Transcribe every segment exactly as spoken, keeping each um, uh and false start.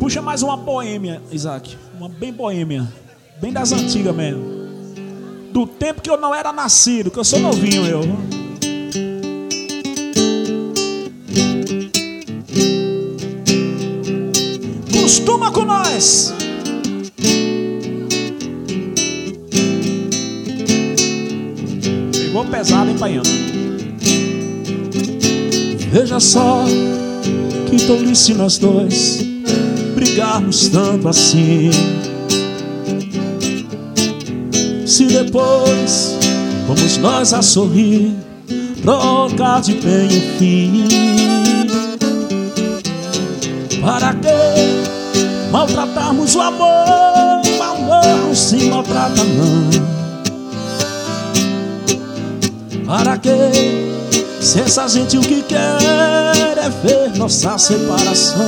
Puxa mais uma boêmia, Isaac. Uma bem boêmia. Bem das antigas mesmo. Do tempo que eu não era nascido, que eu sou novinho eu. Costuma com nós. Pegou pesado, hein, Paiano? Veja só que tolice nós dois brigarmos tanto assim. Se depois vamos nós a sorrir, trocar de bem o fim. Para que maltratarmos o amor? O amor não se maltrata não. Para que, se essa gente o que quer é ver nossa separação?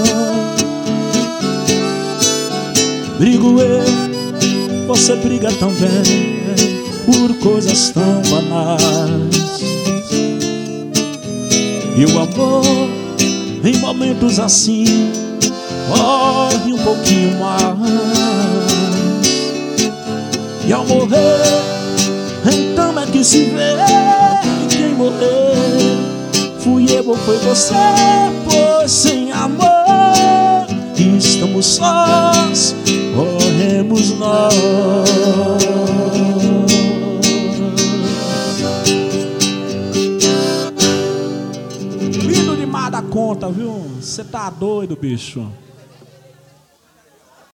Brigo eu, você briga também, por coisas tão banais. E o amor, em momentos assim, morre um pouquinho mais. E ao morrer, então é que se vê que quem morreu fui eu ou foi você. Pois sem amor estamos sós, morremos nós. Lindo demais da conta, viu? Você tá doido, bicho.